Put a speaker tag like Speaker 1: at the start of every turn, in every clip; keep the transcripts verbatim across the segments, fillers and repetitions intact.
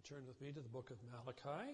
Speaker 1: Turn with me to the book of Malachi.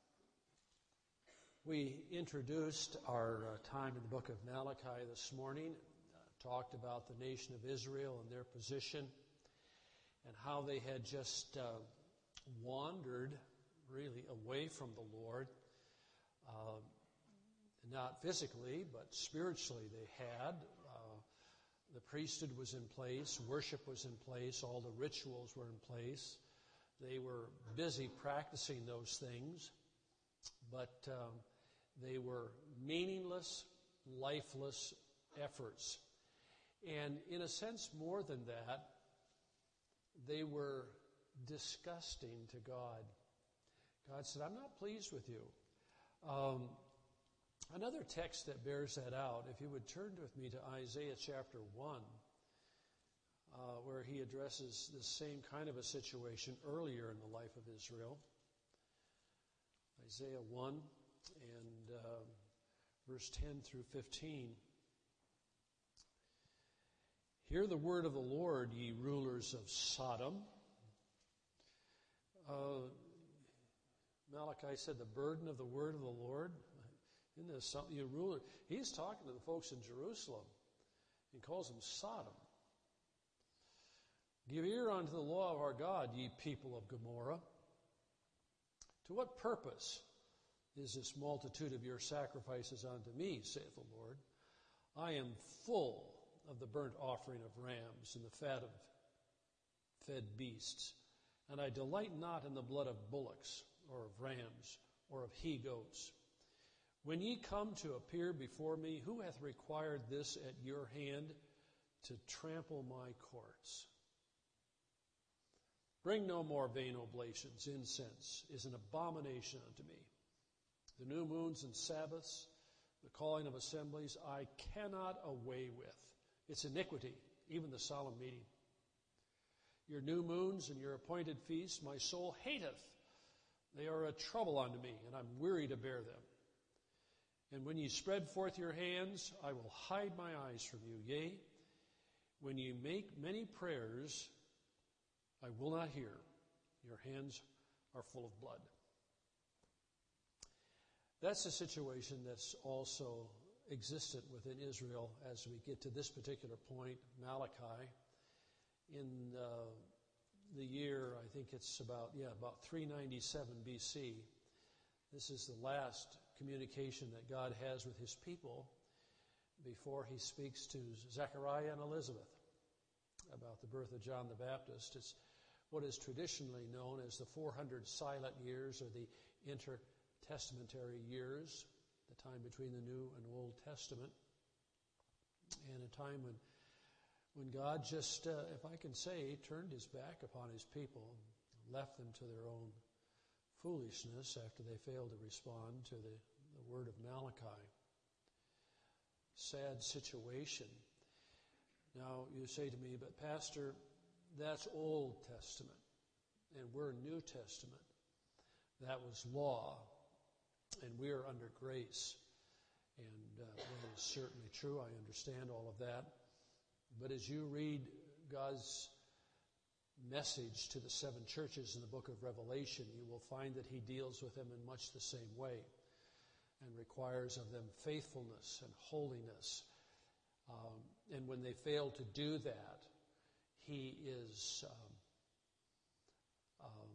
Speaker 1: We introduced our uh, time in the book of Malachi this morning, uh, talked about the nation of Israel and their position, and how they had just uh, wandered really away from the Lord. Uh, not physically, but spiritually they had. Uh, the priesthood was in place, worship was in place, all the rituals were in place. They were busy practicing those things, but um, they were meaningless, lifeless efforts. And in a sense, more than that, they were disgusting to God. God said, I'm not pleased with you. Um, another text that bears that out, if you would turn with me to Isaiah chapter one, Uh, where he addresses the same kind of a situation earlier in the life of Israel. Isaiah one and uh, verse ten through fifteen. Hear the word of the Lord, ye rulers of Sodom. Uh, Malachi said the burden of the word of the Lord. Isn't this something, you ruler? He's talking to the folks in Jerusalem. He calls them Sodom. Give ear unto the law of our God, ye people of Gomorrah. To what purpose is this multitude of your sacrifices unto me, saith the Lord? I am full of the burnt offering of rams and the fat of fed beasts, and I delight not in the blood of bullocks, or of rams, or of he-goats. When ye come to appear before me, who hath required this at your hand to trample my courts? Bring no more vain oblations. Incense is an abomination unto me. The new moons and Sabbaths, the calling of assemblies, I cannot away with. It's iniquity, even the solemn meeting. Your new moons and your appointed feasts, my soul hateth. They are a trouble unto me, and I'm weary to bear them. And when ye spread forth your hands, I will hide my eyes from you. Yea, when ye make many prayers, I will not hear. Your hands are full of blood. That's a situation that's also existent within Israel as we get to this particular point, Malachi. In uh, the year, I think it's about, yeah, about three ninety-seven B C, this is the last communication that God has with his people before he speaks to Zechariah and Elizabeth about the birth of John the Baptist. It's what is traditionally known as the four hundred silent years, or the intertestamentary years, the time between the New and Old Testament, and a time when when God just, uh, if I can say, turned his back upon his people, left them to their own foolishness after they failed to respond to the, the word of Malachi. Sad situation. Now, you say to me, but Pastor, that's Old Testament, and we're New Testament. That was law, and we are under grace. And uh, that is certainly true. I understand all of that. But as you read God's message to the seven churches in the book of Revelation, you will find that he deals with them in much the same way and requires of them faithfulness and holiness. Um, and when they fail to do that, he is um, um,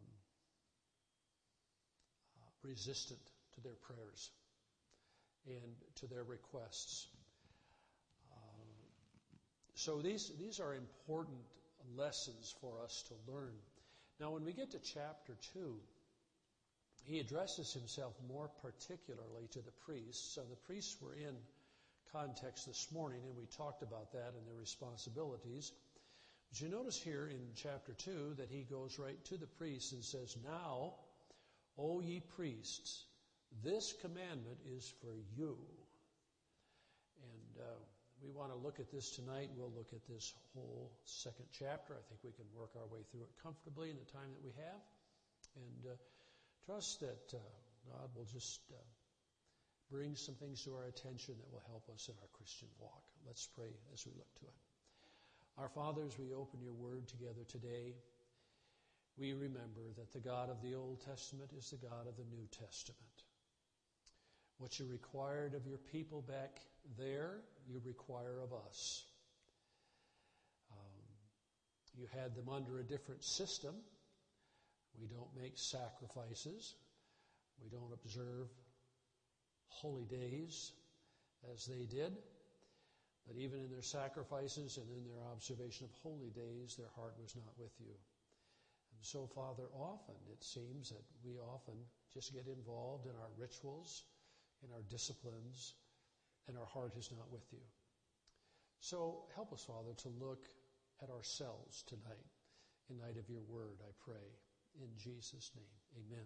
Speaker 1: uh, resistant to their prayers and to their requests. Uh, so these these are important lessons for us to learn. Now, when we get to chapter two, he addresses himself more particularly to the priests. So the priests were in context this morning, and we talked about that and their responsibilities. But you notice here in chapter two that he goes right to the priests and says, Now, O ye priests, this commandment is for you. And uh, we want to look at this tonight. We'll look at this whole second chapter. I think we can work our way through it comfortably in the time that we have. And uh, trust that uh, God will just uh, bring some things to our attention that will help us in our Christian walk. Let's pray as we look to it. Our Father, as we open your word together today, we remember that the God of the Old Testament is the God of the New Testament. What you required of your people back there, you require of us. Um, you had them under a different system. We don't make sacrifices. We don't observe holy days as they did. But even in their sacrifices and in their observation of holy days, their heart was not with you. And so, Father, often it seems that we often just get involved in our rituals, in our disciplines, and our heart is not with you. So help us, Father, to look at ourselves tonight, in light of your word, I pray. In Jesus' name, amen.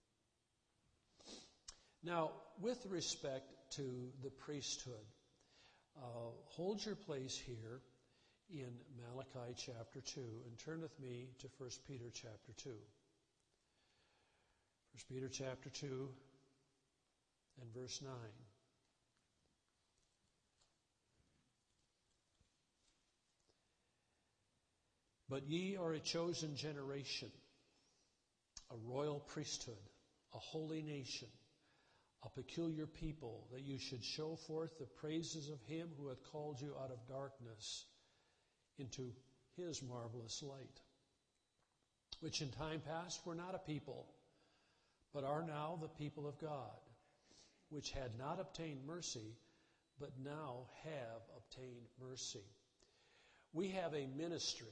Speaker 1: Now, with respect to the priesthood, uh, hold your place here in Malachi chapter two, and turn with me to First Peter chapter two. First Peter chapter two and verse nine. But ye are a chosen generation, a royal priesthood, a holy nation, a peculiar people, that you should show forth the praises of him who hath called you out of darkness into his marvelous light, which in time past were not a people, but are now the people of God, which had not obtained mercy, but now have obtained mercy. We have a ministry,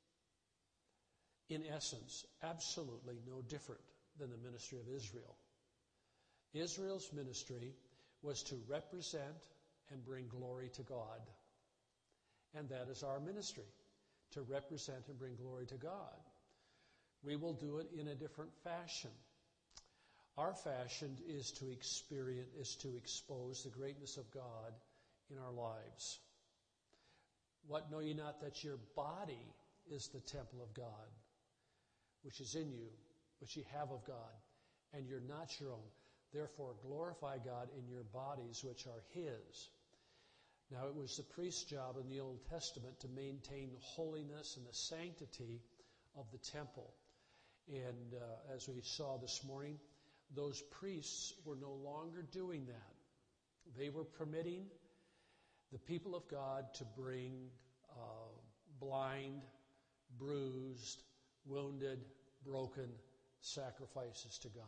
Speaker 1: in essence, absolutely no different than the ministry of Israel. Israel's ministry was to represent and bring glory to God. And that is our ministry, to represent and bring glory to God. We will do it in a different fashion. Our fashion is to experience, is to expose the greatness of God in our lives. What, know ye not that your body is the temple of God, which is in you, which ye have of God, and you're not your own. Therefore glorify God in your bodies, which are his. Now it was the priest's job in the Old Testament to maintain the holiness and the sanctity of the temple. And uh, as we saw this morning, those priests were no longer doing that. They were permitting the people of God to bring uh, blind, bruised, wounded, broken sacrifices to God.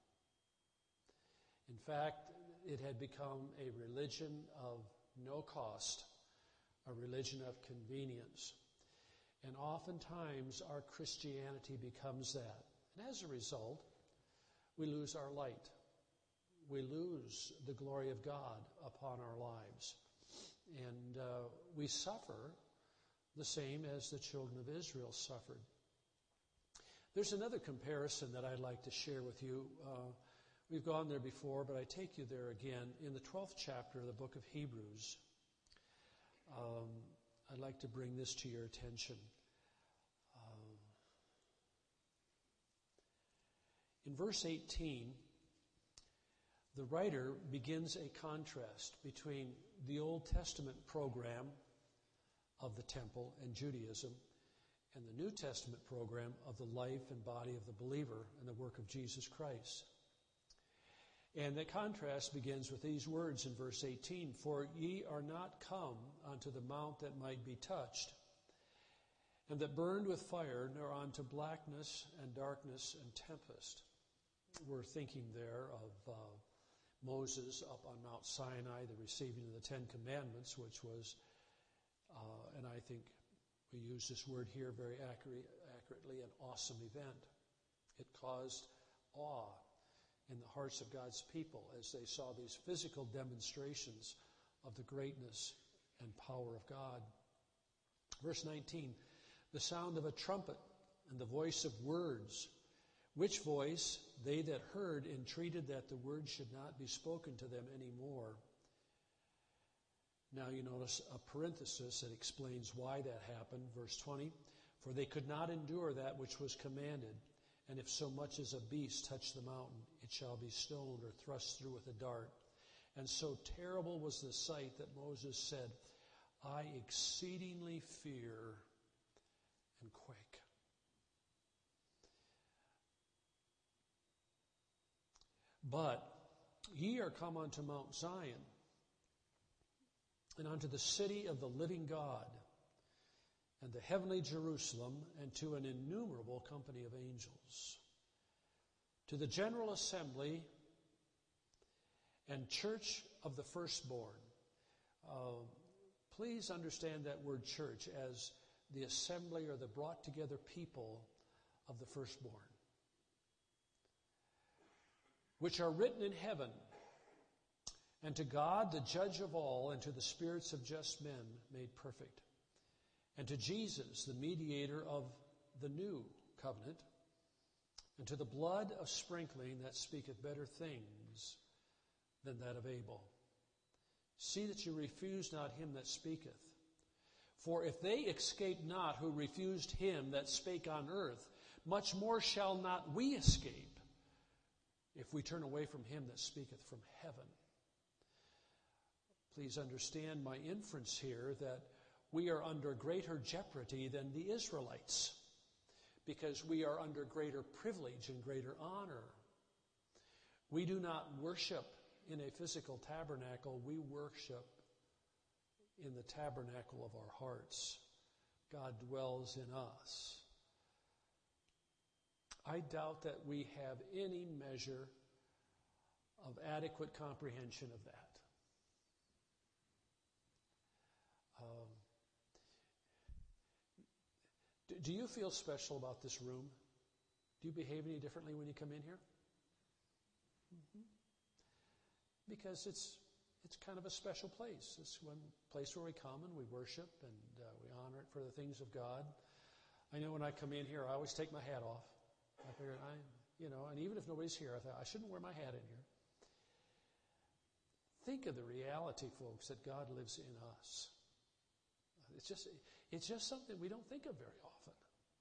Speaker 1: In fact, it had become a religion of no cost, a religion of convenience. And oftentimes our Christianity becomes that. And as a result, we lose our light. We lose the glory of God upon our lives. And uh, we suffer the same as the children of Israel suffered. There's another comparison that I'd like to share with you. Uh, we've gone there before, but I take you there again. In the twelfth chapter of the book of Hebrews, um, I'd like to bring this to your attention. Um, in verse eighteen, the writer begins a contrast between the Old Testament program of the temple and Judaism and the New Testament program of the life and body of the believer and the work of Jesus Christ. And the contrast begins with these words in verse eighteen, For ye are not come unto the mount that might be touched, and that burned with fire, nor unto blackness and darkness and tempest. We're thinking there of uh, Moses up on Mount Sinai, the receiving of the Ten Commandments, which was, uh, and I think we use this word here very accurate, accurately, an awesome event. It caused awe in the hearts of God's people as they saw these physical demonstrations of the greatness and power of God. Verse nineteen, the sound of a trumpet and the voice of words, which voice they that heard entreated that the word should not be spoken to them any more. Now you notice a parenthesis that explains why that happened. Verse twenty, for they could not endure that which was commanded, and if so much as a beast touch the mountain, it shall be stoned or thrust through with a dart. And so terrible was the sight that Moses said, I exceedingly fear and quake. But ye are come unto Mount Zion, and unto the city of the living God, and the heavenly Jerusalem, and to an innumerable company of angels, to the general assembly and church of the firstborn. Uh, please understand that word church as the assembly or the brought together people of the firstborn, which are written in heaven, and to God, the judge of all, and to the spirits of just men made perfect, and to Jesus, the mediator of the new covenant, and to the blood of sprinkling that speaketh better things than that of Abel. See that you refuse not him that speaketh. For if they escape not who refused him that spake on earth, much more shall not we escape, if we turn away from him that speaketh from heaven. Please understand my inference here that we are under greater jeopardy than the Israelites, because we are under greater privilege and greater honor. We do not worship in a physical tabernacle. We worship in the tabernacle of our hearts. God dwells in us. I doubt that we have any measure of adequate comprehension of that. Um, do, do you feel special about this room? Do you behave any differently when you come in here? Mm-hmm. Because it's it's kind of a special place. It's one place where we come and we worship and uh, we honor it for the things of God. I know when I come in here, I always take my hat off. I figure, I, you know, and even if nobody's here, I thought, I shouldn't wear my hat in here. Think of the reality, folks, that God lives in us. It's just, it's just something we don't think of very often.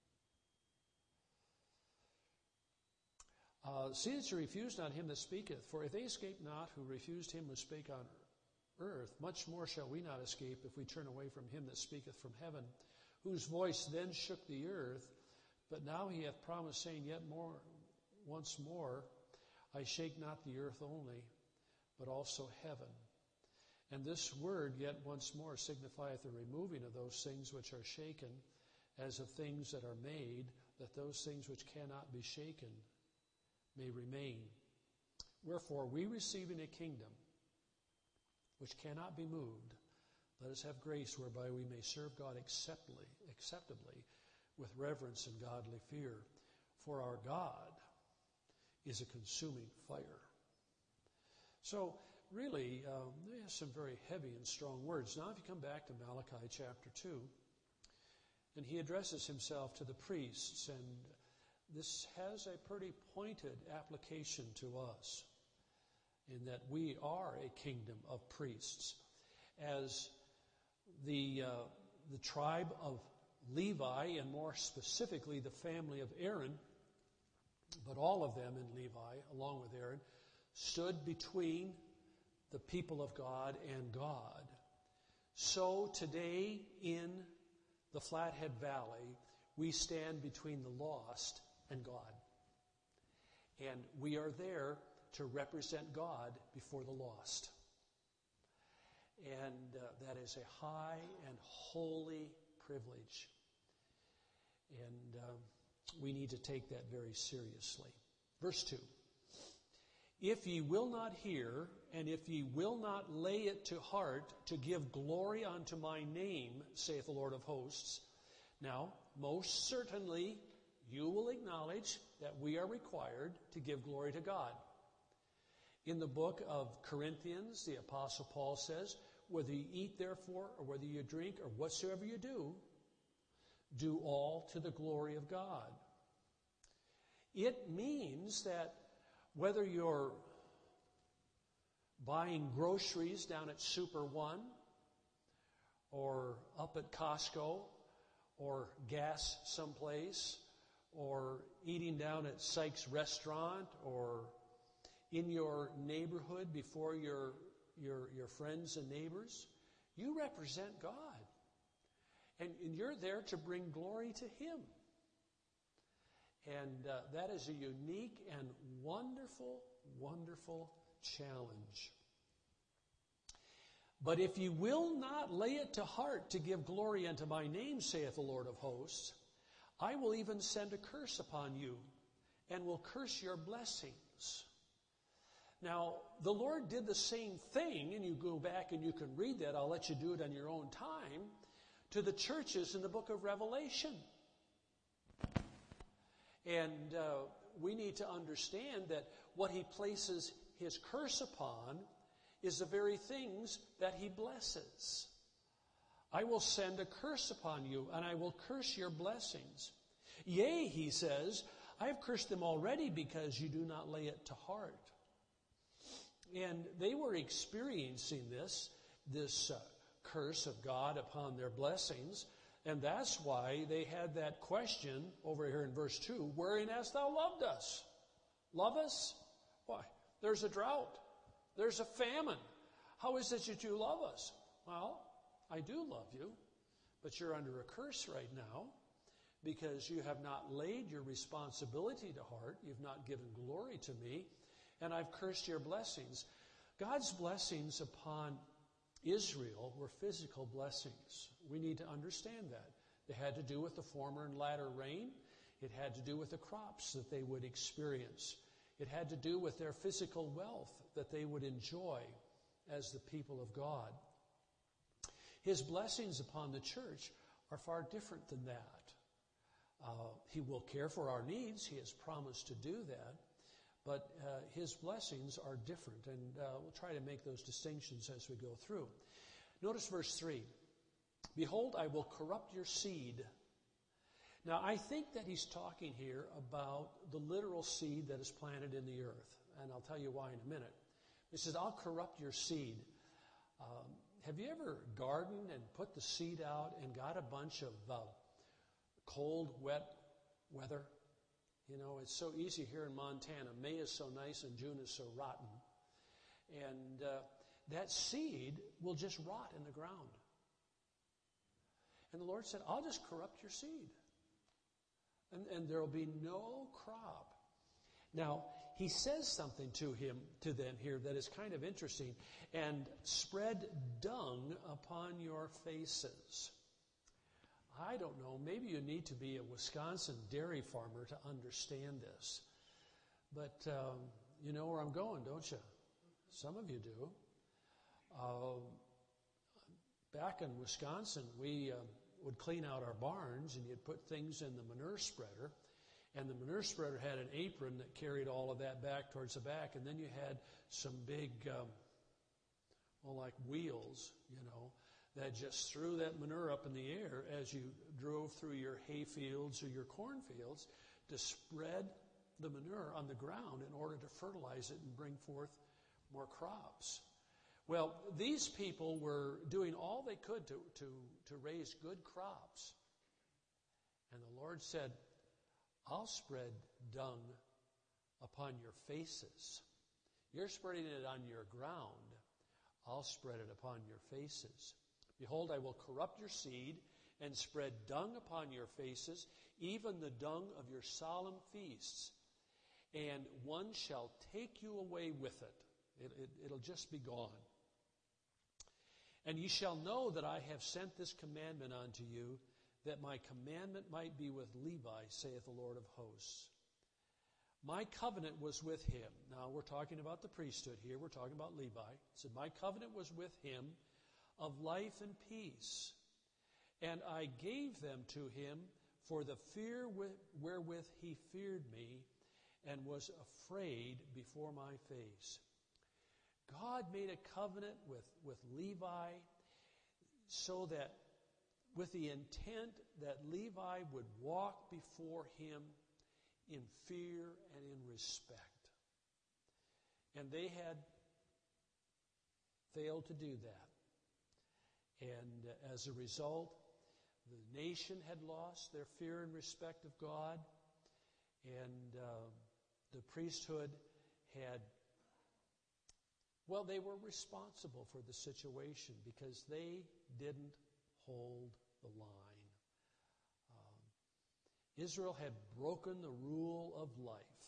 Speaker 1: Uh, See that you refuse not him that speaketh, for if they escape not who refused him who spake on earth, much more shall we not escape if we turn away from him that speaketh from heaven, whose voice then shook the earth. But now he hath promised, saying, Yet more, once more, I shake not the earth only, but also heaven. And this word, yet once more, signifieth the removing of those things which are shaken, as of things that are made, that those things which cannot be shaken may remain. Wherefore, we receiving a kingdom which cannot be moved, let us have grace whereby we may serve God acceptably, acceptably with reverence and godly fear. For our God is a consuming fire. So, really, um, there's some very heavy and strong words. Now, if you come back to Malachi chapter two, and he addresses himself to the priests, and this has a pretty pointed application to us, in that we are a kingdom of priests. As the, uh, the tribe of Levi, and more specifically the family of Aaron, but all of them in Levi, along with Aaron, stood between the people of God and God. So today in the Flathead Valley, we stand between the lost and God. And we are there to represent God before the lost. And uh, that is a high and holy privilege. And um, we need to take that very seriously. Verse two. If ye will not hear, and if ye will not lay it to heart to give glory unto my name, saith the Lord of hosts. Now, most certainly, you will acknowledge that we are required to give glory to God. In the book of Corinthians, the Apostle Paul says, whether you eat therefore, or whether you drink, or whatsoever you do, do all to the glory of God. It means that whether you're buying groceries down at Super One, or up at Costco, or gas someplace, or eating down at Sykes Restaurant, or in your neighborhood before your, your, your friends and neighbors, you represent God. And, and you're there to bring glory to Him. And uh, that is a unique and wonderful, wonderful challenge. But if you will not lay it to heart to give glory unto my name, saith the Lord of hosts, I will even send a curse upon you, and will curse your blessings. Now, the Lord did the same thing, and you go back and you can read that. I'll let you do it on your own time, to the churches in the book of Revelation. And uh, we need to understand that what he places his curse upon is the very things that he blesses. I will send a curse upon you, and I will curse your blessings. Yea, he says, I have cursed them already because you do not lay it to heart. And they were experiencing this, this uh, curse of God upon their blessings. And that's why they had that question over here in verse two, wherein hast thou loved us? Love us? Why? There's a drought. There's a famine. How is it that you love us? Well, I do love you, but you're under a curse right now because you have not laid your responsibility to heart. You've not given glory to me, and I've cursed your blessings. God's blessings upon Israel were physical blessings. We need to understand that. They had to do with the former and latter rain. It had to do with the crops that they would experience. It had to do with their physical wealth that they would enjoy as the people of God. His blessings upon the church are far different than that. Uh, he will care for our needs. He has promised to do that. But uh, his blessings are different, and uh, we'll try to make those distinctions as we go through. Notice verse three. Behold, I will corrupt your seed. Now, I think that he's talking here about the literal seed that is planted in the earth, and I'll tell you why in a minute. He says, I'll corrupt your seed. Um, have you ever gardened and put the seed out and got a bunch of uh, cold, wet weather? You know, it's so easy here in Montana. May is so nice and June is so rotten. And uh, that seed will just rot in the ground. And the Lord said, I'll just corrupt your seed. And, and there will be no crop. Now, he says something to him, to them here that is kind of interesting. And spread dung upon your faces. I don't know, maybe you need to be a Wisconsin dairy farmer to understand this. But um, you know where I'm going, don't you? Some of you do. Uh, back in Wisconsin, we uh, would clean out our barns, and you'd put things in the manure spreader. And the manure spreader had an apron that carried all of that back towards the back. And then you had some big, um, well, like wheels, you know, that just threw that manure up in the air as you drove through your hay fields or your cornfields to spread the manure on the ground in order to fertilize it and bring forth more crops. Well, these people were doing all they could to, to, to raise good crops. And the Lord said, I'll spread dung upon your faces. You're spreading it on your ground. I'll spread it upon your faces. Behold, I will corrupt your seed and spread dung upon your faces, even the dung of your solemn feasts. And one shall take you away with it. it, it it'll just be gone. And ye shall know that I have sent this commandment unto you, that my commandment might be with Levi, saith the Lord of hosts. My covenant was with him. Now, we're talking about the priesthood here. We're talking about Levi. It said, my covenant was with him of life and peace. And I gave them to him for the fear wherewith he feared me and was afraid before my face. God made a covenant with, with Levi so that with the intent that Levi would walk before him in fear and in respect. And they had failed to do that. And as a result, the nation had lost their fear and respect of God, and uh, the priesthood had, well, they were responsible for the situation because they didn't hold the line. Um, Israel had broken the rule of life.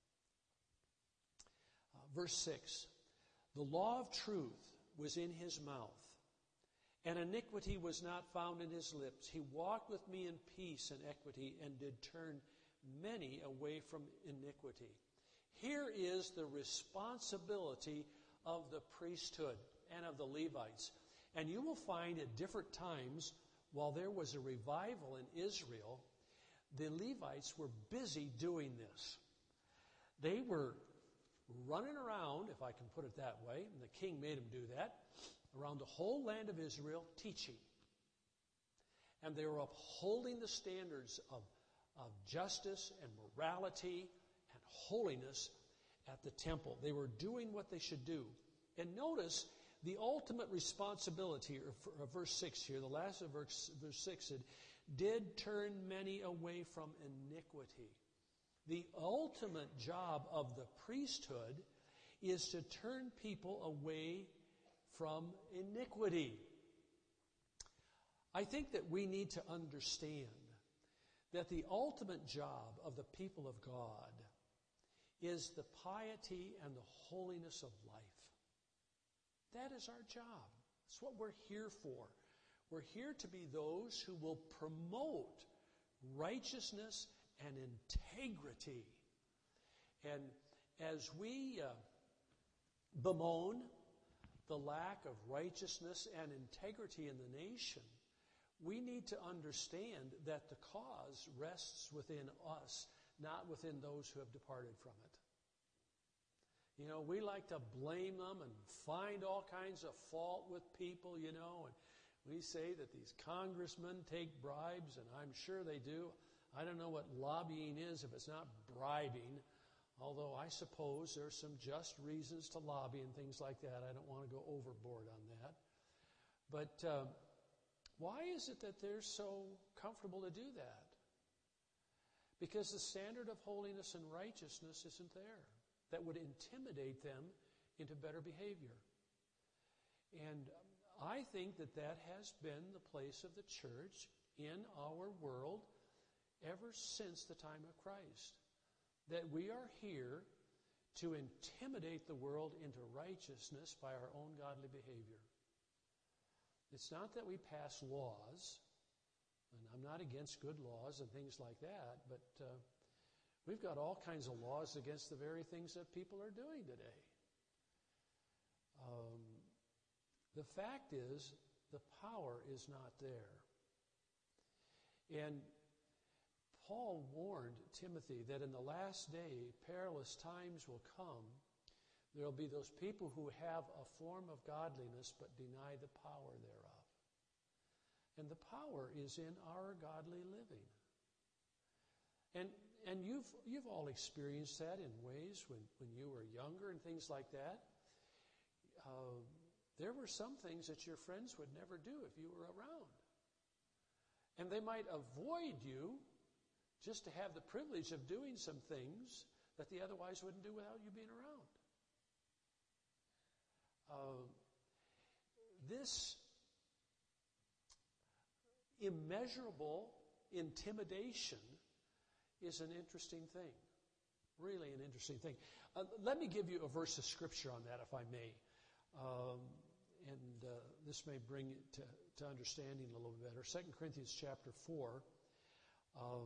Speaker 1: Uh, verse six, the law of truth was in his mouth, and iniquity was not found in his lips. He walked with me in peace and equity, and did turn many away from iniquity. Here is the responsibility of the priesthood and of the Levites. And you will find at different times, while there was a revival in Israel, the Levites were busy doing this. They were running around, if I can put it that way, and the king made them do that, around the whole land of Israel teaching. And they were upholding the standards of, of justice and morality and holiness at the temple. They were doing what they should do. And notice the ultimate responsibility of verse six here, the last of verse, verse six said, did turn many away from iniquity. The ultimate job of the priesthood is to turn people away from iniquity. I think that we need to understand that the ultimate job of the people of God is the piety and the holiness of life. That is our job. That's what we're here for. We're here to be those who will promote righteousness and integrity. And as we uh, bemoan the lack of righteousness and integrity in the nation, we need to understand that the cause rests within us, not within those who have departed from it. You know, we like to blame them and find all kinds of fault with people, you know, and we say that these congressmen take bribes, and I'm sure they do. I don't know what lobbying is if it's not bribing, although I suppose there's some just reasons to lobby and things like that. I don't want to go overboard on that. But uh, why is it that they're so comfortable to do that? Because the standard of holiness and righteousness isn't there. That would intimidate them into better behavior. And I think that that has been the place of the church in our world ever since the time of Christ. That we are here to intimidate the world into righteousness by our own godly behavior. It's not that we pass laws, and I'm not against good laws and things like that, but uh, we've got all kinds of laws against the very things that people are doing today. Um, the fact is, the power is not there. And Paul warned Timothy that in the last day, perilous times will come. There will be those people who have a form of godliness but deny the power thereof. And the power is in our godly living. And and you've you've all experienced that in ways when, when you were younger and things like that. Uh, there were some things that your friends would never do if you were around. And they might avoid you just to have the privilege of doing some things that they otherwise wouldn't do without you being around. Uh, this immeasurable intimidation is an interesting thing. Really an interesting thing. Uh, let me give you a verse of Scripture on that, if I may. Um, and uh, this may bring it to, to understanding a little bit better. Second Corinthians chapter four, um,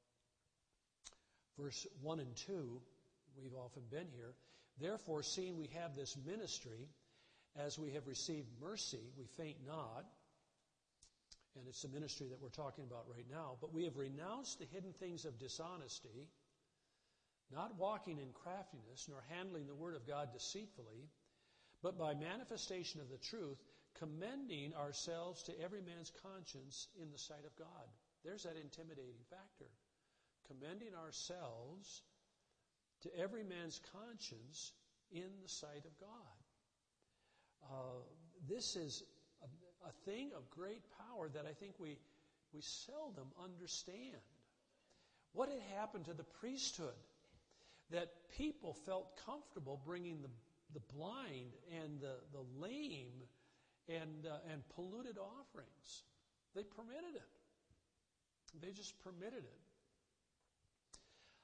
Speaker 1: verse one and two. We've often been here. Therefore, seeing we have this ministry, as we have received mercy, we faint not. And it's the ministry that we're talking about right now. But we have renounced the hidden things of dishonesty, not walking in craftiness, nor handling the word of God deceitfully, but by manifestation of the truth, commending ourselves to every man's conscience in the sight of God. There's that intimidating factor. Commending ourselves to every man's conscience in the sight of God. Uh, this is a, a thing of great power that I think we, we seldom understand. What had happened to the priesthood? That people felt comfortable bringing the, the blind and the, the lame and, uh, and polluted offerings. They permitted it. They just permitted it.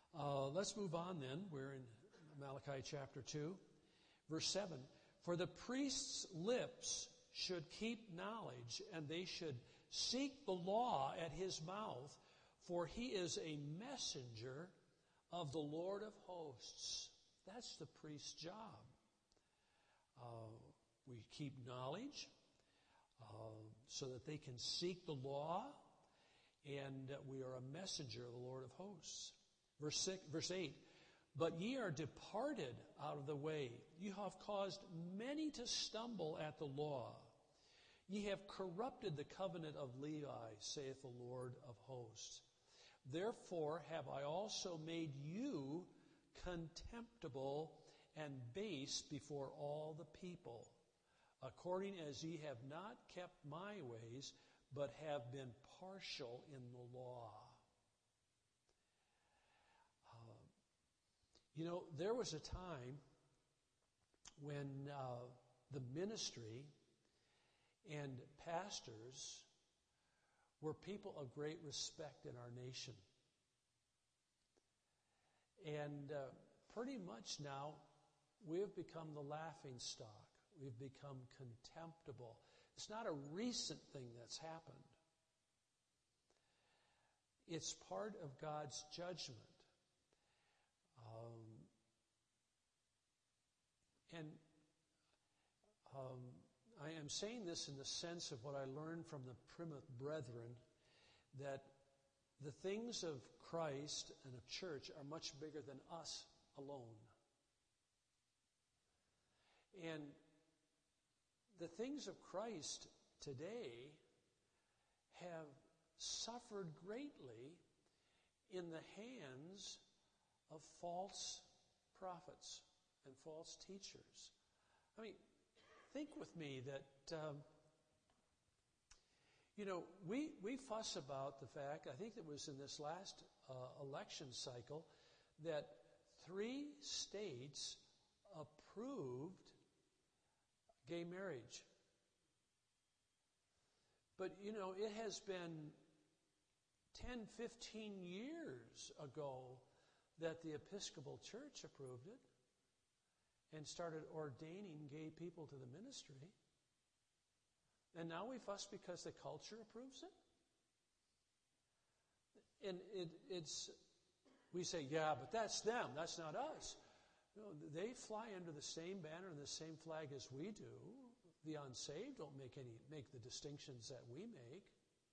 Speaker 1: Uh, let's move on then. We're in Malachi chapter two, verse seven. For the priest's lips should keep knowledge, and they should seek the law at his mouth, for he is a messenger of the Lord of hosts. That's the priest's job. Uh, we keep knowledge uh, so that they can seek the law, and uh, we are a messenger of the Lord of hosts. Verse six, verse eight, but ye are departed out of the way. You have caused many to stumble at the law. Ye have corrupted the covenant of Levi, saith the Lord of hosts. Therefore have I also made you contemptible and base before all the people, according as ye have not kept my ways, but have been partial in the law. Uh, you know, there was a time when uh, the ministry and pastors were people of great respect in our nation. And uh, pretty much now, we have become the laughing stock. We've become contemptible. It's not a recent thing that's happened. It's part of God's judgment. Um, and um, I am saying this in the sense of what I learned from the Plymouth Brethren, that the things of Christ and of church are much bigger than us alone. And the things of Christ today have suffered greatly in the hands of false prophets and false teachers. I mean, think with me that, um, you know, we, we fuss about the fact, I think it was in this last uh, election cycle, that three states approved gay marriage. But, you know, it has been ten, fifteen years ago that the Episcopal Church approved it and started ordaining gay people to the ministry. And now we fuss because the culture approves it. And it, it's, we say, yeah, but that's them, that's not us. You know, they fly under the same banner and the same flag as we do. The unsaved don't make any make the distinctions that we make.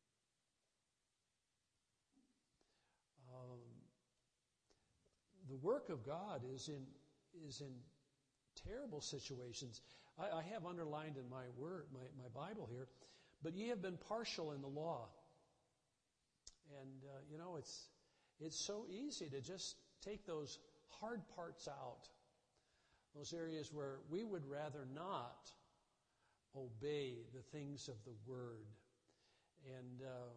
Speaker 1: Um, the work of God is in is in terrible situations. I, I have underlined in my word, my, my Bible here, but ye have been partial in the law. And uh, you know, it's it's so easy to just take those hard parts out, those areas where we would rather not obey the things of the Word and uh,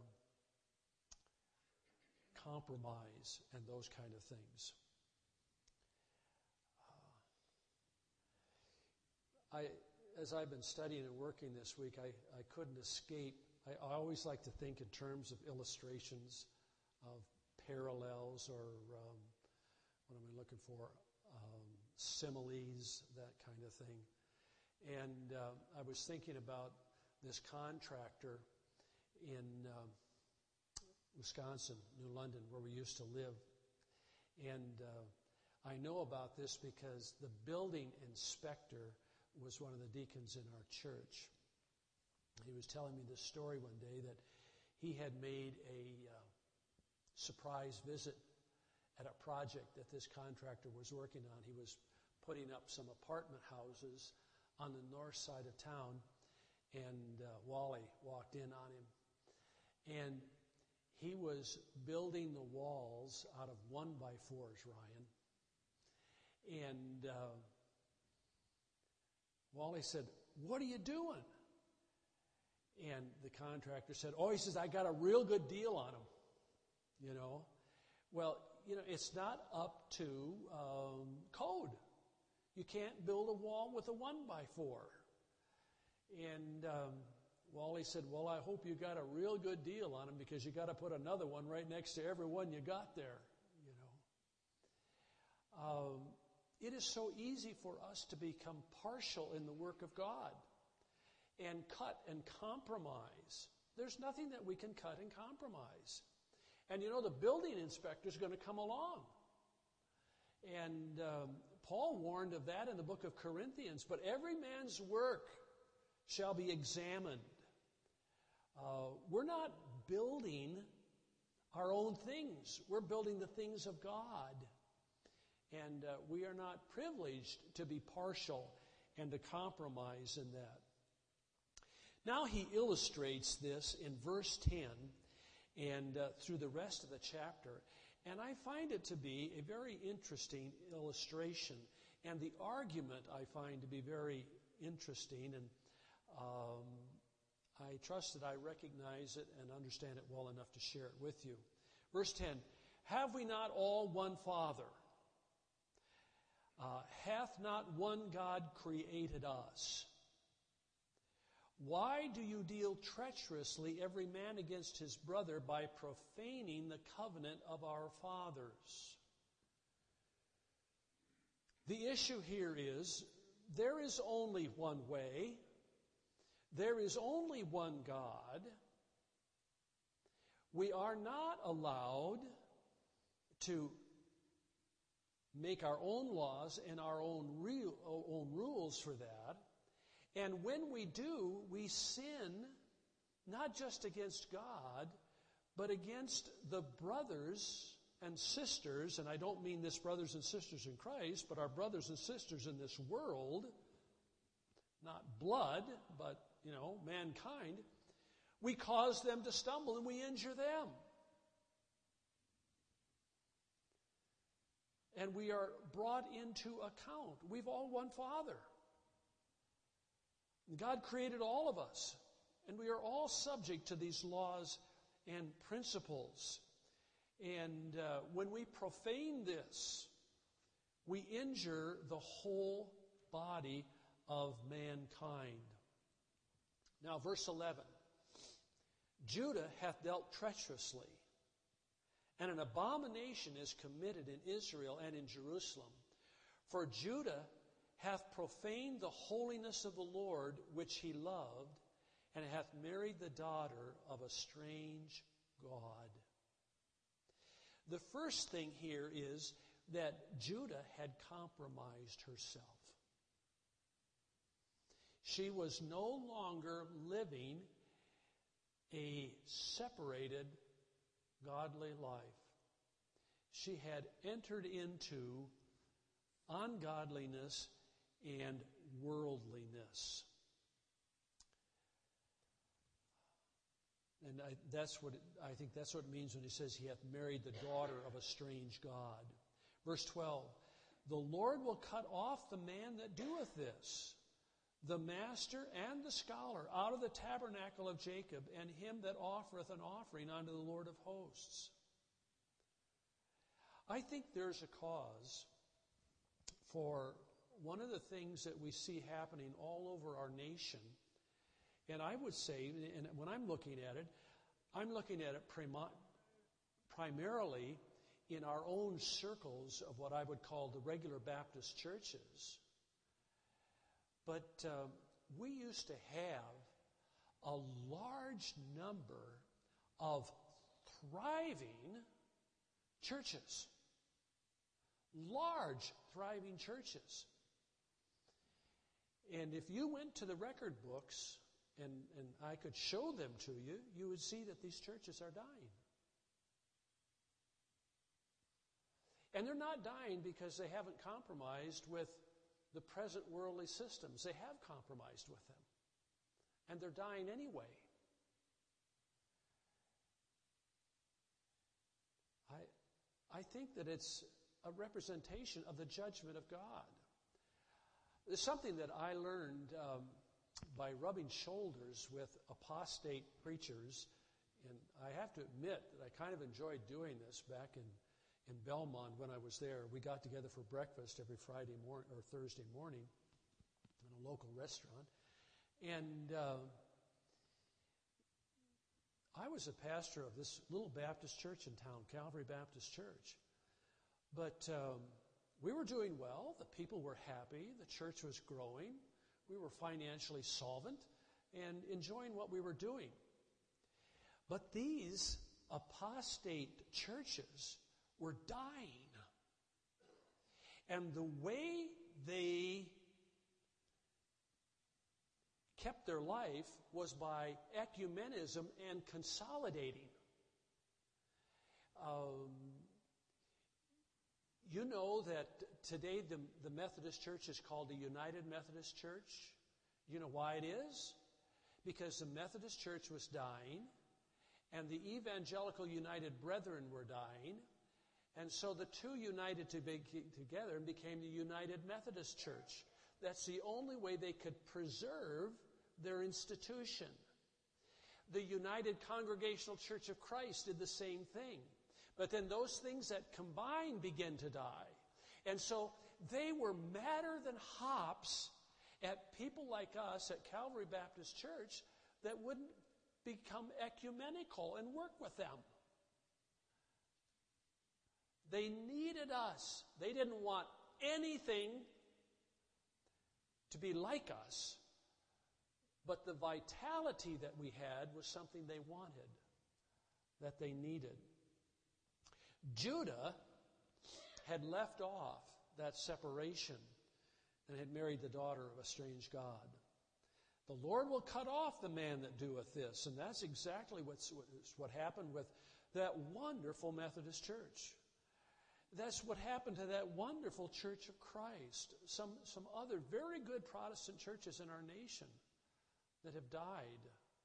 Speaker 1: compromise and those kind of things. Uh, I, as I've been studying and working this week, I, I couldn't escape. I, I always like to think in terms of illustrations, of parallels, or um, what am I looking for? Um, similes, that kind of thing. And uh, I was thinking about this contractor in uh, Wisconsin, New London, where we used to live. And uh, I know about this because the building inspector was one of the deacons in our church. He was telling me this story one day that he had made a uh, surprise visit at a project that this contractor was working on. He was putting up some apartment houses on the north side of town, and uh, Wally walked in on him. And he was building the walls out of one by fours, Ryan. And uh, Wally said, "What are you doing?" And the contractor said, "Oh," he says, "I got a real good deal on them." You know? Well, you know, it's not up to um, code. You can't build a wall with a one by four. And um, Wally said, "Well, I hope you got a real good deal on them, because you got to put another one right next to every one you got there." You know. um, it is so easy for us to become partial in the work of God and cut and compromise. There's nothing that we can cut and compromise. And you know, the building inspector is going to come along. And um, Paul warned of that in the book of Corinthians. But every man's work shall be examined. Uh, we're not building our own things. We're building the things of God. And uh, we are not privileged to be partial and to compromise in that. Now he illustrates this in verse ten and uh, through the rest of the chapter. And I find it to be a very interesting illustration. And the argument I find to be very interesting. And um, I trust that I recognize it and understand it well enough to share it with you. Verse ten, have we not all one Father? Uh, hath not one God created us? Why do you deal treacherously every man against his brother by profaning the covenant of our fathers? The issue here is there is only one way. There is only one God. We are not allowed to make our own laws and our own, real, own rules for that. And when we do, we sin not just against God, but against the brothers and sisters, and I don't mean this brothers and sisters in Christ, but our brothers and sisters in this world, not blood, but, you know, mankind. We cause them to stumble and we injure them. And we are brought into account. We've all one Father. God created all of us, and we are all subject to these laws and principles. And uh, when we profane this, we injure the whole body of mankind. Now, verse eleven. Judah hath dealt treacherously, and an abomination is committed in Israel and in Jerusalem. For Judah hath profaned the holiness of the Lord, which he loved, and hath married the daughter of a strange god. The first thing here is that Judah had compromised herself. She was no longer living a separated, godly life. She had entered into ungodliness and worldliness. And I, that's what it, I think that's what it means when he says he hath married the daughter of a strange god. Verse twelve, the Lord will cut off the man that doeth this, the master and the scholar, out of the tabernacle of Jacob, and him that offereth an offering unto the Lord of hosts. I think there's a cause for one of the things that we see happening all over our nation. And I would say, and when I'm looking at it, I'm looking at it prim- primarily in our own circles of what I would call the regular Baptist churches. But uh, we used to have a large number of thriving churches. Large, thriving churches. And if you went to the record books and, and I could show them to you, you would see that these churches are dying. And they're not dying because they haven't compromised with the present worldly systems. They have compromised with them. And they're dying anyway. I, I think that it's a representation of the judgment of God. There's something that I learned um, by rubbing shoulders with apostate preachers, and I have to admit that I kind of enjoyed doing this back in, in Belmont when I was there. We got together for breakfast every Friday morning or Thursday morning in a local restaurant, and uh, I was a pastor of this little Baptist church in town, Calvary Baptist Church. But um, we were doing well. The people were happy. The church was growing. We were financially solvent and enjoying what we were doing. But these apostate churches were dying. And the way they kept their life was by ecumenism and consolidating. Um, you know that today the, the Methodist Church is called the United Methodist Church. You know why it is? Because the Methodist Church was dying, and the Evangelical United Brethren were dying, and so the two united to be, together and became the United Methodist Church. That's the only way they could preserve their institution. The United Congregational Church of Christ did the same thing. But then those things that combine begin to die. And so they were madder than hops at people like us at Calvary Baptist Church that wouldn't become ecumenical and work with them. They needed us. They didn't want anything to be like us. But the vitality that we had was something they wanted, that they needed. Judah had left off that separation and had married the daughter of a strange God. The Lord will cut off the man that doeth this. And that's exactly what's, what happened with that wonderful Methodist church. That's what happened to that wonderful Church of Christ. Some, some other very good Protestant churches in our nation that have died.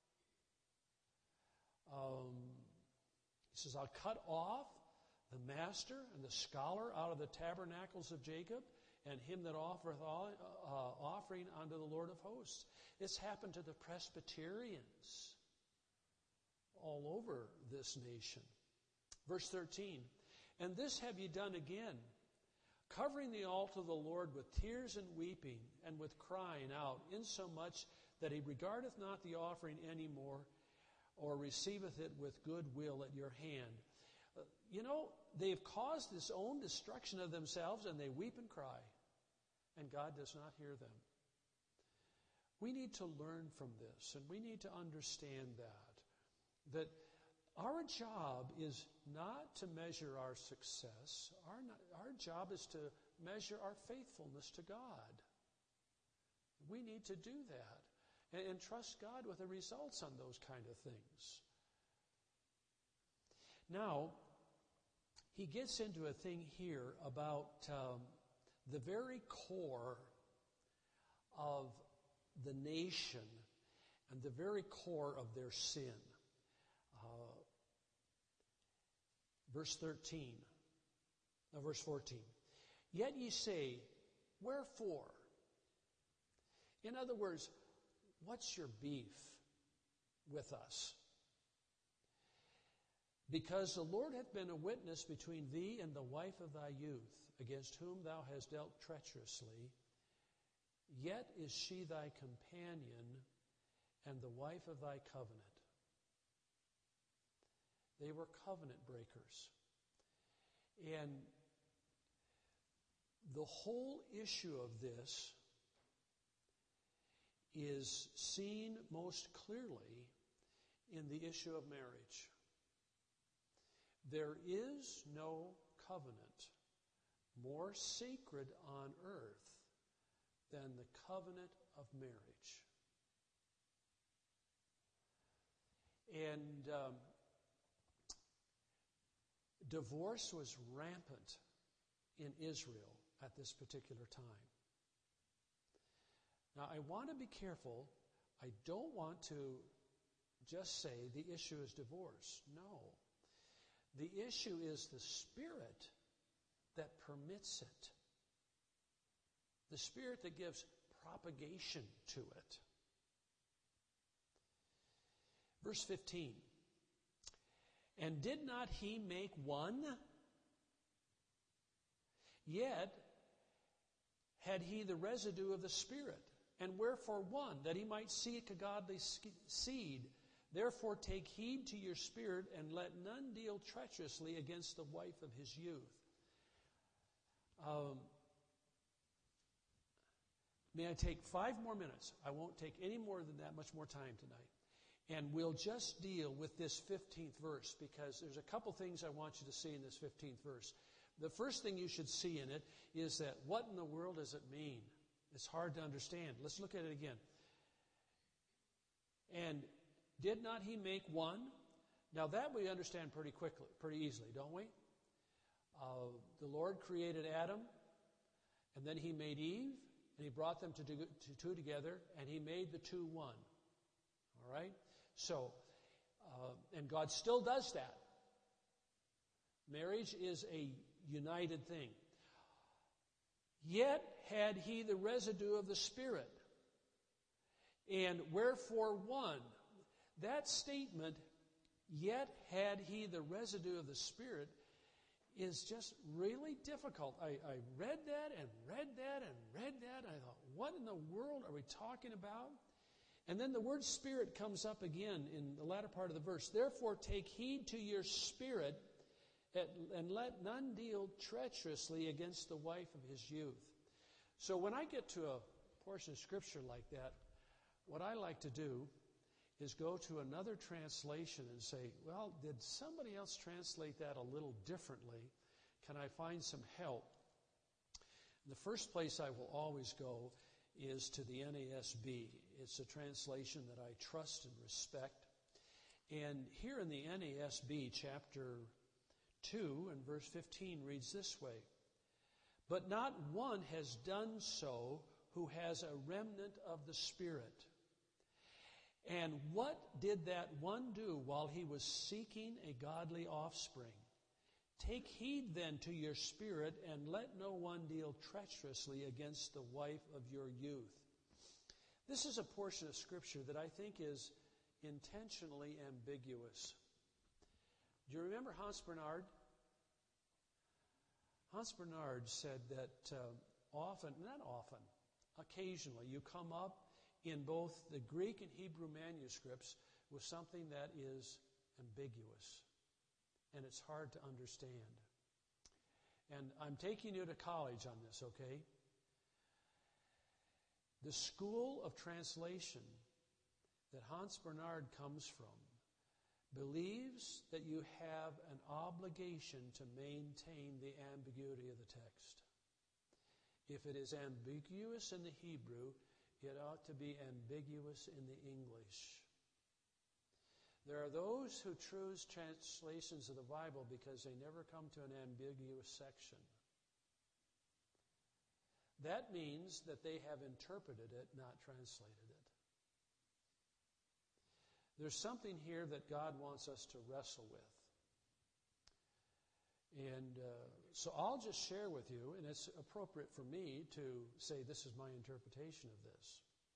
Speaker 1: Um, he says, I'll cut off the master and the scholar out of the tabernacles of Jacob, and him that offereth all, uh, offering unto the Lord of hosts. It's happened to the Presbyterians all over this nation. Verse thirteen, and this have ye done again, covering the altar of the Lord with tears and weeping, and with crying out, insomuch that he regardeth not the offering any more, or receiveth it with good will at your hand. Uh, you know, they've caused this own destruction of themselves, and they weep and cry, and God does not hear them. We need to learn from this, and we need to understand that, that our job is not to measure our success. Our, our job is to measure our faithfulness to God. We need to do that and, and trust God with the results on those kind of things. Now, he gets into a thing here about um, the very core of the nation and the very core of their sin. Uh, verse thirteen, no, verse fourteen. Yet ye say, wherefore? In other words, what's your beef with us? Because the Lord hath been a witness between thee and the wife of thy youth, against whom thou hast dealt treacherously, yet is she thy companion and the wife of thy covenant. They were covenant breakers. And the whole issue of this is seen most clearly in the issue of marriage. There is no covenant more sacred on earth than the covenant of marriage. And um, divorce was rampant in Israel at this particular time. Now, I want to be careful. I don't want to just say the issue is divorce. No. The issue is the spirit that permits it. The spirit that gives propagation to it. Verse fifteen. And did not he make one? Yet had he the residue of the Spirit. And wherefore one? That he might seek a godly seed. Therefore take heed to your spirit, and let none deal treacherously against the wife of his youth. Um, may I take five more minutes? I won't take any more than that much more time tonight. And we'll just deal with this fifteenth verse because there's a couple things I want you to see in this fifteenth verse. The first thing you should see in it is that what in the world does it mean? It's hard to understand. Let's look at it again. And did not he make one? Now that we understand pretty quickly, pretty easily, don't we? Uh, the Lord created Adam, and then he made Eve, and he brought them to, do, to two together, and he made the two one. All right? So, uh, and God still does that. Marriage is a united thing. Yet had he the residue of the Spirit, and wherefore one. That statement, yet had he the residue of the Spirit, is just really difficult. I, I read that and read that and read that. And I thought, what in the world are we talking about? And then the word Spirit comes up again in the latter part of the verse. Therefore take heed to your spirit, and let none deal treacherously against the wife of his youth. So when I get to a portion of Scripture like that, what I like to do is go to another translation and say, well, did somebody else translate that a little differently? Can I find some help? The first place I will always go is to the N A S B. It's a translation that I trust and respect. And here in the N A S B, chapter two and verse fifteen reads this way, but not one has done so who has a remnant of the Spirit. And what did that one do while he was seeking a godly offspring? Take heed then to your spirit, and let no one deal treacherously against the wife of your youth. This is a portion of Scripture that I think is intentionally ambiguous. Do you remember Hans Bernhard? Hans Bernhard said that uh, often, not often, occasionally you come up in both the Greek and Hebrew manuscripts with something that is ambiguous and it's hard to understand. And I'm taking you to college on this, okay? The school of translation that Hans Bernhard comes from believes that you have an obligation to maintain the ambiguity of the text. If it is ambiguous in the Hebrew, it ought to be ambiguous in the English. There are those who choose translations of the Bible because they never come to an ambiguous section. That means that they have interpreted it, not translated it. There's something here that God wants us to wrestle with. And uh, so I'll just share with you, and it's appropriate for me to say this is my interpretation of this.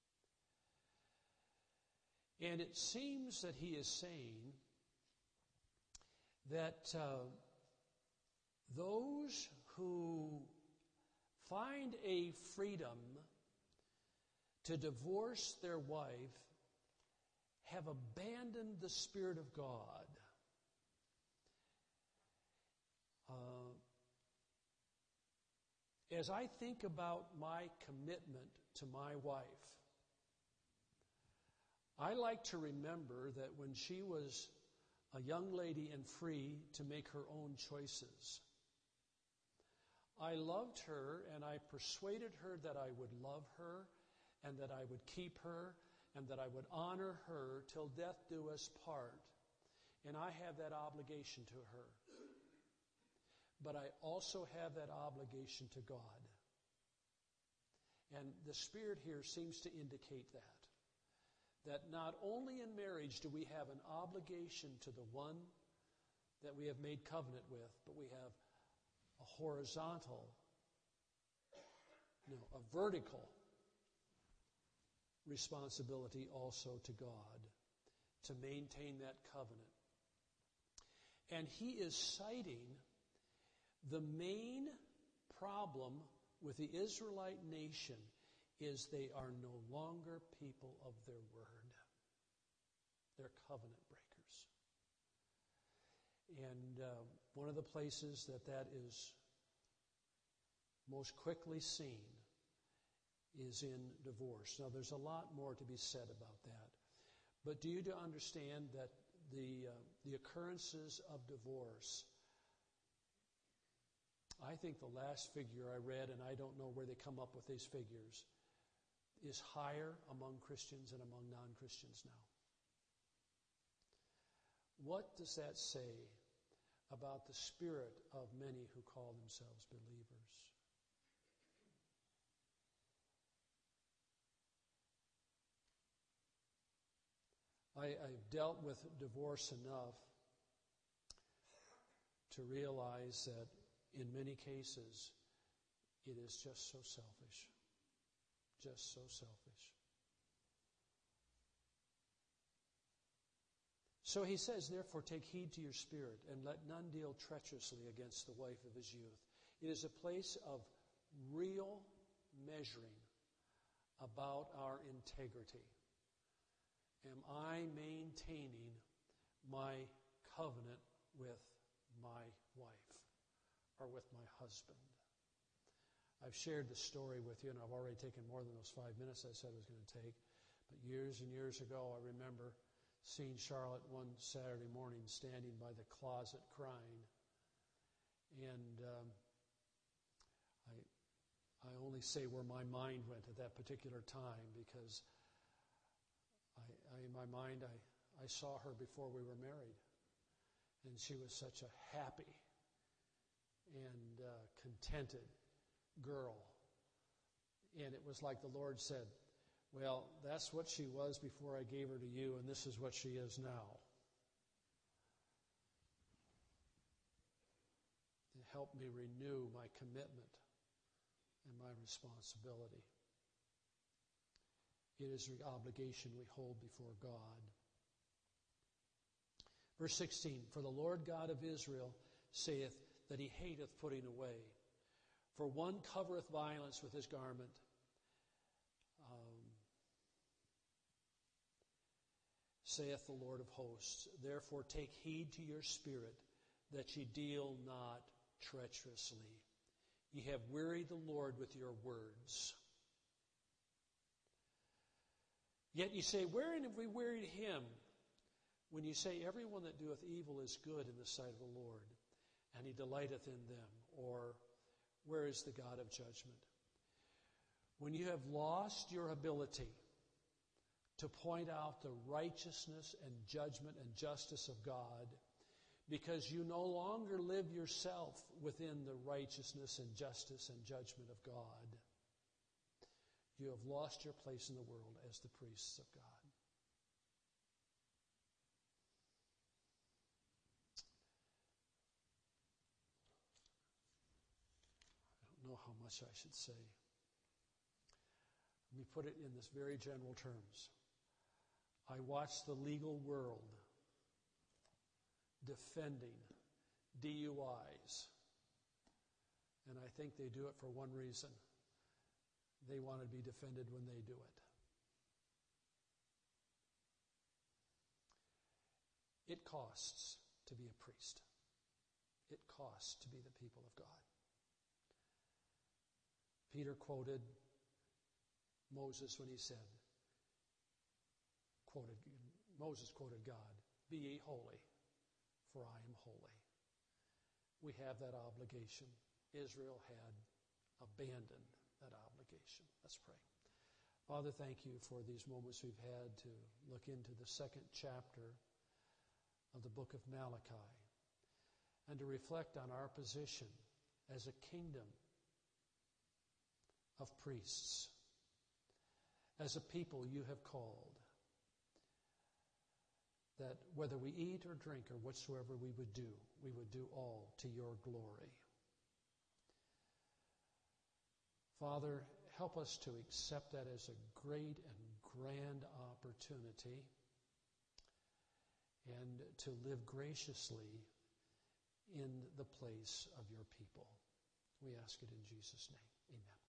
Speaker 1: And it seems that he is saying that uh, those who find a freedom to divorce their wife have abandoned the Spirit of God. Uh, as I think about my commitment to my wife, I like to remember that when she was a young lady and free to make her own choices, I loved her and I persuaded her that I would love her and that I would keep her and that I would honor her till death do us part. And I have that obligation to her. But I also have that obligation to God. And the Spirit here seems to indicate that. That not only in marriage do we have an obligation to the one that we have made covenant with, but we have a horizontal, no, a vertical responsibility also to God to maintain that covenant. And he is citing the main problem with the Israelite nation is they are no longer people of their word. They're covenant breakers. And uh, one of the places that that is most quickly seen is in divorce. Now, there's a lot more to be said about that. But do you to understand that the, uh, the occurrences of divorce, I think the last figure I read, and I don't know where they come up with these figures, is higher among Christians and among non-Christians now. What does that say about the spirit of many who call themselves believers? I, I've dealt with divorce enough to realize that in many cases it is just so selfish. Just so selfish. So he says, therefore, take heed to your spirit, and let none deal treacherously against the wife of his youth. It is a place of real measuring about our integrity. Am I maintaining my covenant with my wife or with my husband? I've shared the story with you, and I've already taken more than those five minutes I said I was going to take. But years and years ago, I remember seeing Charlotte one Saturday morning standing by the closet crying. And um, I, I only say where my mind went at that particular time, because I, I, in my mind, I, I saw her before we were married. And she was such a happy and uh, contented girl. And it was like the Lord said, well, that's what she was before I gave her to you, and this is what she is now. It helped me renew my commitment and my responsibility. It is the obligation we hold before God. Verse sixteen, for the Lord God of Israel saith that he hateth putting away. For one covereth violence with his garment. Um, saith the Lord of hosts, therefore take heed to your spirit, that ye deal not treacherously. Ye have wearied the Lord with your words. Yet ye say, wherein have we wearied him? When you say, everyone that doeth evil is good in the sight of the Lord, and he delighteth in them, or where is the God of judgment? When you have lost your ability to point out the righteousness and judgment and justice of God, because you no longer live yourself within the righteousness and justice and judgment of God, you have lost your place in the world as the priests of God. Know how much I should say. Let me put it in this very general terms. I watch the legal world defending D U Is, and I think they do it for one reason. They want to be defended when they do it. It costs to be a priest. It costs to be the people of God. Peter quoted Moses when he said, quoted, Moses quoted God, be ye holy, for I am holy. We have that obligation. Israel had abandoned that obligation. Let's pray. Father, thank you for these moments we've had to look into the second chapter of the book of Malachi and to reflect on our position as a kingdom of priests, as a people you have called, that whether we eat or drink or whatsoever we would do, we would do all to your glory. Father, help us to accept that as a great and grand opportunity and to live graciously in the place of your people. We ask it in Jesus' name. Amen.